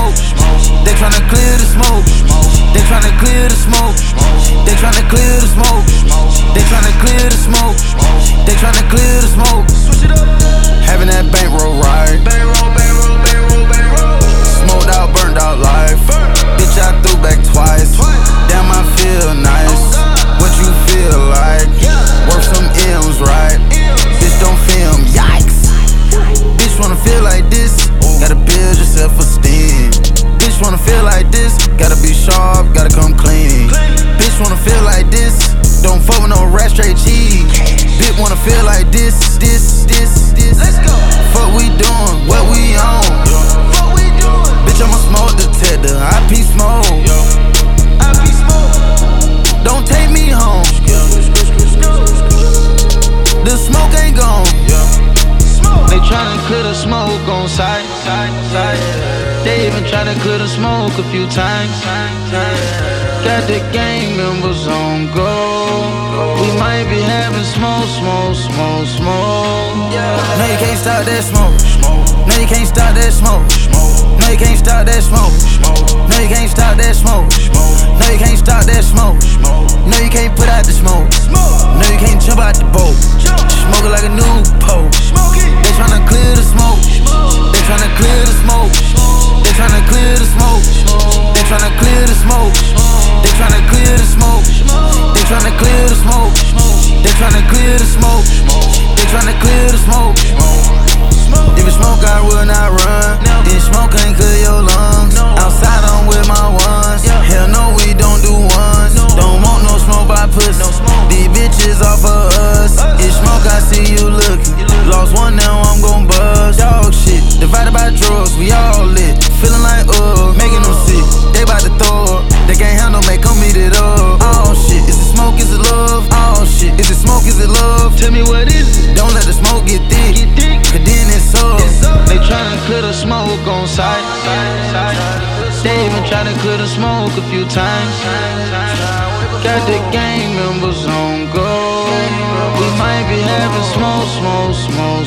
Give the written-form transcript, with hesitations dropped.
smoke. They tryna clear the smoke. They tryna clear the smoke. They tryna clear the smoke. They tryna clear the smoke. They tryna clear the smoke. Having that bankroll ride. Smoked out, burned out life. Bitch, I threw back twice. Damn, I feel nice. What you feel like? Work some M's, right? Bitch, don't film, yikes. Bitch, wanna feel like this? Gotta build your self-esteem. Bitch, wanna feel like this? Gotta be sharp, gotta come clean. Bitch, wanna feel like this? Don't fuck with no rat, straight cheese. Bitch, wanna feel like this. Let's go. Fuck we doing, what we on? Bitch, I'm a smoke detector, IP smoke. Don't take me home. The smoke ain't gone. They tryna clear the smoke on sight. They even tryna clear the smoke a few times. Got the gang members on go. We might be having smoke. No, you can't stop that smoke. No, you can't stop that smoke. No, you can't stop that smoke. No, you can't stop that smoke. No, you can't stop that smoke. No, you can't put out the smoke. No, you can't jump out the boat. Smoking like a new pole. They tryna clear the smoke. They tryna clear the smoke. They tryna clear the smoke. They tryna clear the smoke. They tryna clear the smoke. They tryna clear the smoke. They tryna clear the smoke. They tryna clear the smoke. If you smoke, I will not run. Then smoke ain't clear your lungs. Outside, I'm with my ones. Hell no, we don't do ones. Don't want no smoke by pussy. These bitches off of us. If smoke, I see you looking. Lost one, now I'm gon' buzz. Dog shit, divided by drugs, we all lit. Feeling like making them sick. They bout to throw up. They can't handle, make them eat it up. Oh shit, is it smoke, is it love? Oh shit, is it smoke, is it love? Tell me what is it? Don't let the smoke get thick. Cause then it's up. They tryna clear the smoke on sight. They even tryna clear the smoke a few times. Got the gang members on go. We might be having smoke.